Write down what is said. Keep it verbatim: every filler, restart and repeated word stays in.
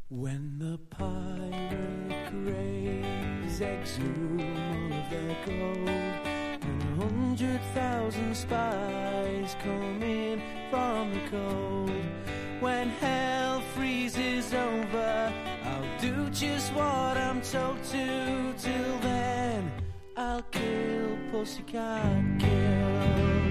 When the pirate craze exhume all of their gold, and a hundred thousand spies come in from the cold, when hell freezes over, I'll do just what I'm told to. Till then, I'll kill Pussycat Kill.